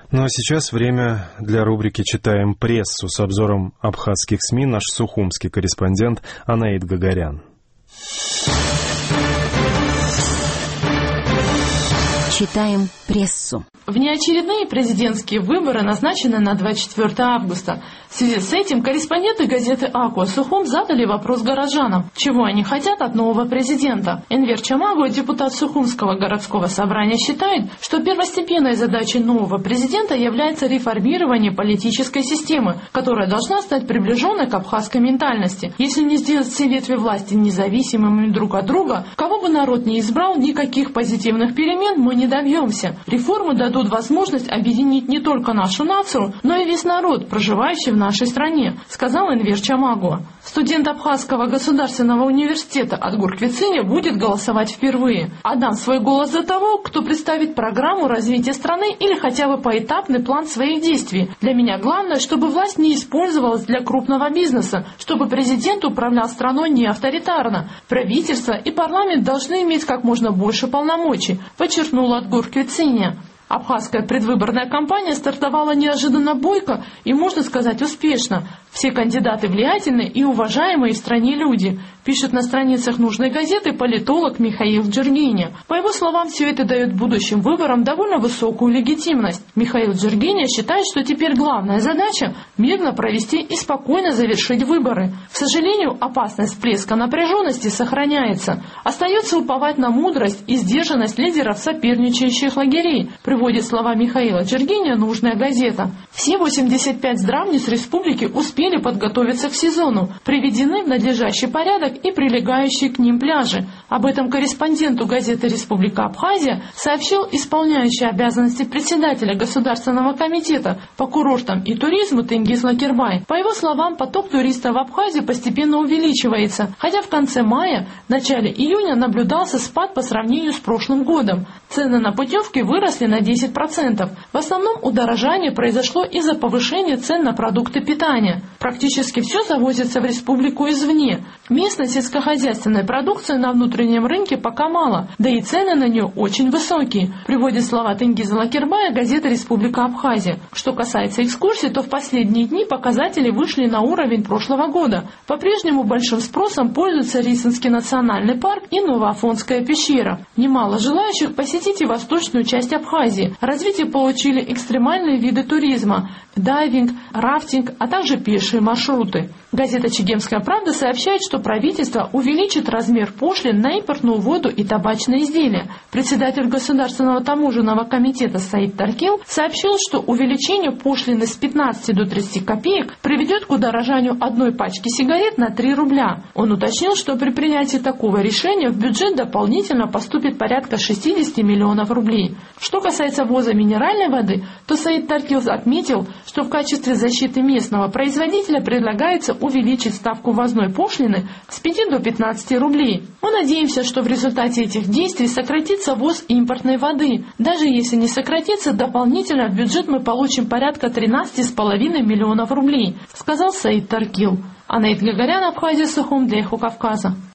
Ну а сейчас время для рубрики «Читаем прессу» с обзором абхазских СМИ наш сухумский корреспондент Анаит Гагарян. Читаем прессу. Внеочередные президентские выборы назначены на 24 августа. В связи с этим корреспонденты газеты «Акуа Сухум» задали вопрос горожанам, чего они хотят от нового президента. Энвер Чамагу, депутат Сухумского городского собрания, считает, что первостепенной задачей нового президента является реформирование политической системы, которая должна стать приближенной к абхазской ментальности. Если не сделать все ветви власти независимыми друг от друга, кого бы народ ни избрал, никаких позитивных перемен мы не добьемся. Реформы дадут возможность объединить не только нашу нацию, но и весь народ, проживающий в нашей стране, сказал Энвер Чамагу. Студент Абхазского государственного университета Адгур Квицыня будет голосовать впервые. Отдам свой голос за того, кто представит программу развития страны или хотя бы поэтапный план своих действий. Для меня главное, чтобы власть не использовалась для крупного бизнеса, чтобы президент управлял страной не авторитарно. Правительство и парламент должны иметь как можно больше полномочий, подчеркнул Адгур Квицыня. Абхазская предвыборная кампания стартовала неожиданно бойко и, можно сказать, успешно. Все кандидаты влиятельные и уважаемые в стране люди, пишет на страницах нужной газеты политолог Михаил Джергеня. По его словам, все это дает будущим выборам довольно высокую легитимность. Михаил Джергеня считает, что теперь главная задача – мирно провести и спокойно завершить выборы. К сожалению, опасность всплеска напряженности сохраняется. Остается уповать на мудрость и сдержанность лидеров соперничающих лагерей, приводит слова Михаила Джергеня нужная газета. Все 85 здравниц республики успели подготовиться к сезону, приведены в надлежащий порядок и прилегающие к ним пляжи. Об этом корреспонденту газеты «Республика Абхазия» сообщил исполняющий обязанности председателя Государственного комитета по курортам и туризму Тенгиз Лакербай. По его словам, поток туристов в Абхазию постепенно увеличивается, хотя в конце мая, начале июня наблюдался спад по сравнению с прошлым годом. Цены на путевки выросли на 10%. В основном удорожание произошло из-за повышения цен на продукты питания. Практически все завозится в республику извне. Местной сельскохозяйственной продукции на внутреннем рынке пока мало, да и цены на нее очень высокие, приводит слова Тенгиза Лакербая газета «Республика Абхазия». Что касается экскурсий, то в последние дни показатели вышли на уровень прошлого года. По-прежнему большим спросом пользуются Рисинский национальный парк и Новоафонская пещера. Немало желающих посетить и восточную часть Абхазии. Развитие получили экстремальные виды туризма – дайвинг, рафтинг, а также пешие маршруты. Газета «Чегемская правда» сообщает, что правительство увеличит размер пошлин на импортную воду и табачные изделия. Председатель Государственного таможенного комитета Саид Таркил сообщил, что увеличение пошлины с 15 до 30 копеек приведет к удорожанию одной пачки сигарет на 3 рубля. Он уточнил, что при принятии такого решения в бюджет дополнительно поступит порядка 60 миллионов рублей. Что касается ввоза минеральной воды, то Саид Таркил отметил, что в качестве защиты местного производителя предлагается увеличить ставку ввозной пошлины с 5 до 15 рублей. Мы надеемся, что в результате этих действий сократится ввоз импортной воды. Даже если не сократится, дополнительно в бюджет мы получим порядка 13,5 миллионов рублей, сказал Саид Таркил. Анаит Гагарян, Абхазия Сухум, для Эхо Кавказа.